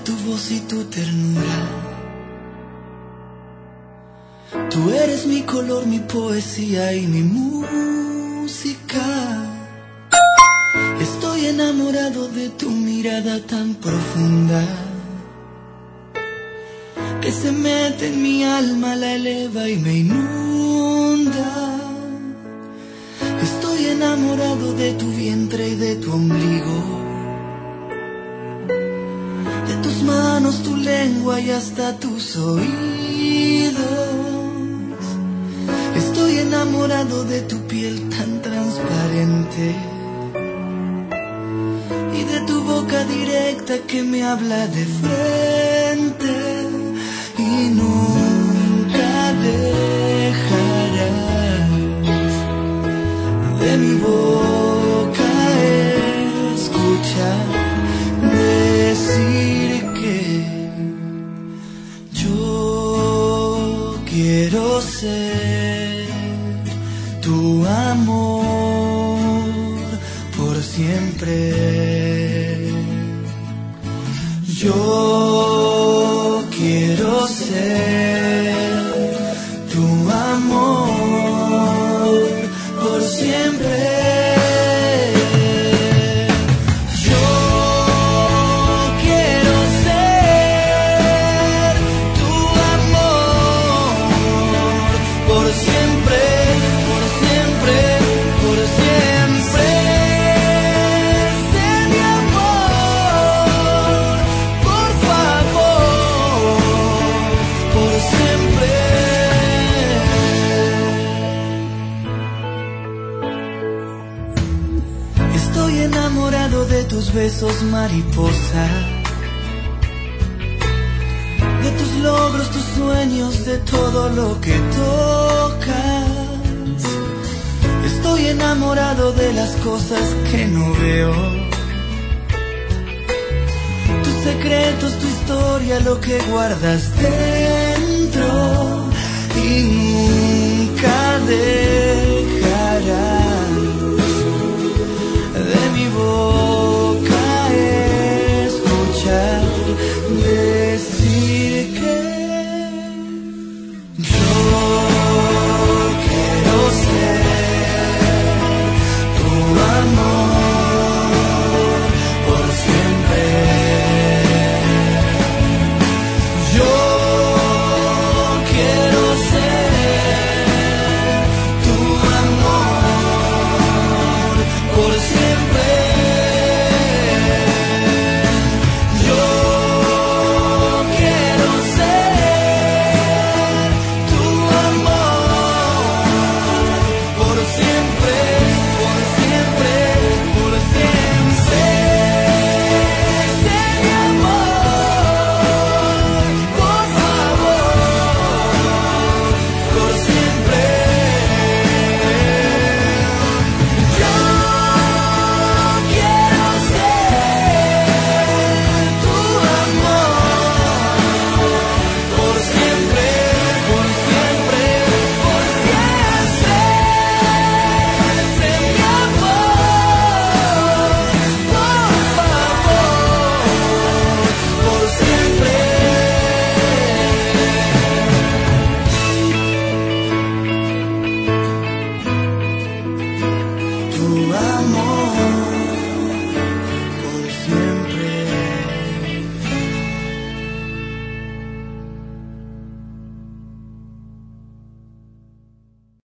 tu voz y tu ternura. Tú eres mi color, mi poesía y mi música. Estoy enamorado de tu mirada tan profunda, que se mete en mi alma, la eleva y me inunda. Estoy enamorado de tu vientre y de tu ombligo, de tus manos, tu lengua y hasta tus oídos. Estoy enamorado de tu piel tan transparente y de tu boca directa que me habla de frente. Y nunca dejarás de mi boca escuchar decir que yo quiero ser tu amor por siempre. Yo quiero ser tu amor por siempre. Yo quiero ser tu amor por siempre, por siempre, por siempre. Sé mi amor, por favor, por siempre. Estoy enamorado de tus besos, mariposa, de tus logros, tus sueños, de todo lo que tocas. Estoy enamorado de las cosas que no veo, tus secretos, tu historia, lo que guardas dentro. Y nunca